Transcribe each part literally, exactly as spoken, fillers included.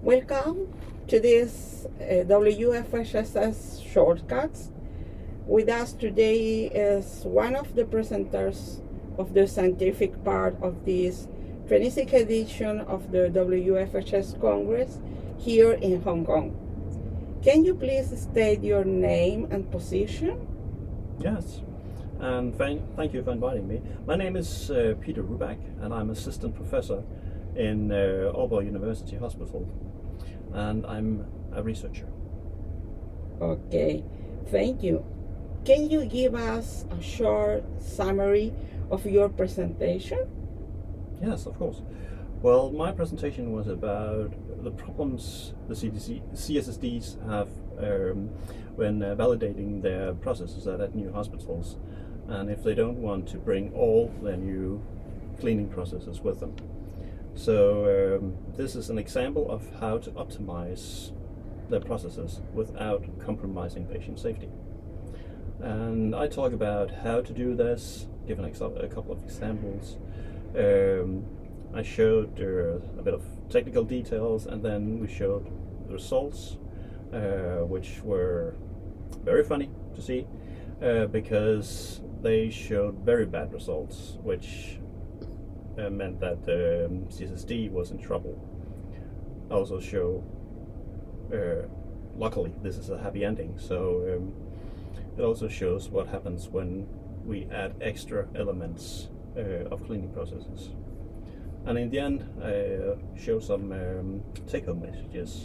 Welcome to this uh, W F H S S Shortcuts. With us today is one of the presenters of the scientific part of this twenty-sixth edition of the W F H S Congress here in Hong Kong. Can you please state your name and position? Yes, and thank, thank you for inviting me. My name is uh, Peter Ruback, and I'm assistant professor in uh, Aalborg University Hospital, and I'm a researcher. Okay, thank you. Can you give us a short summary of your presentation? Yes, of course. Well, my presentation was about the problems the C D C, C S S Ds have um, when uh, validating their processes at, at new hospitals, and if they don't want to bring all their new cleaning processes with them. So um, this is an example of how to optimize their processes without compromising patient safety. And I talk about how to do this, give an exa- a couple of examples. Um, I showed uh, a bit of technical details, and then we showed the results, uh, which were very funny to see, uh, because they showed very bad results, which uh, meant that the um, C S S D was in trouble. I also show, uh, luckily this is a happy ending, so um, it also shows what happens when we add extra elements uh, of cleaning processes. And in the end, I uh, show some um, take-home messages.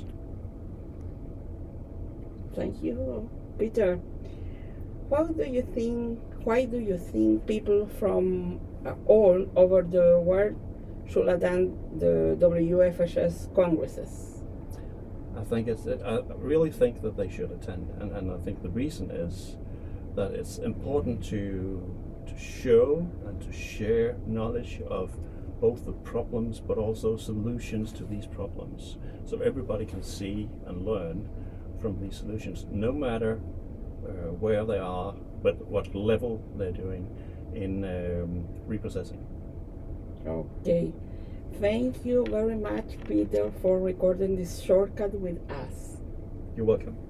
Thank you, Peter. How do you think? Why do you think people from uh, all over the world should attend the W F H S congresses? I think it's. It, I really think that they should attend, and, and I think the reason is that it's important to to show and to share knowledge of both the problems but also solutions to these problems, so everybody can see and learn from these solutions, no matter uh, where they are, but what level they're doing in um, reprocessing. Okay. Thank you very much, Peter, for recording this shortcut with us. You're welcome.